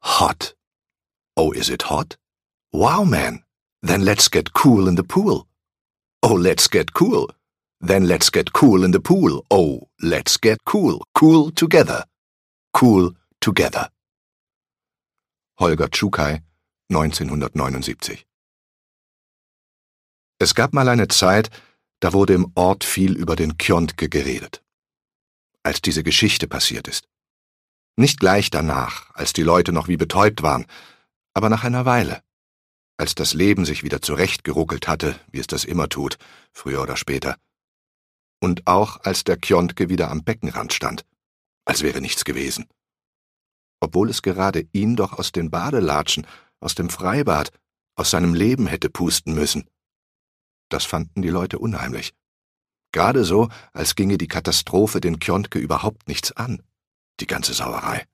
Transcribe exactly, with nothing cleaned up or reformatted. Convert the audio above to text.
Hot. Oh, is it hot? Wow, man. Then let's get cool in the pool. Oh, let's get cool. Then let's get cool in the pool. Oh, let's get cool. Cool together. Cool together. Holger Czukay, neunzehnhundertneunundsiebzig. Es gab mal eine Zeit, da wurde im Ort viel über den Kjontke geredet. Als diese Geschichte passiert ist. Nicht gleich danach, als die Leute noch wie betäubt waren, aber nach einer Weile, als das Leben sich wieder zurechtgeruckelt hatte, wie es das immer tut, früher oder später. Und auch als der Kjontke wieder am Beckenrand stand, als wäre nichts gewesen. Obwohl es gerade ihn doch aus den Badelatschen, aus dem Freibad, aus seinem Leben hätte pusten müssen. Das fanden die Leute unheimlich. Gerade so, als ginge die Katastrophe den Kjontke überhaupt nichts an, die ganze Sauerei.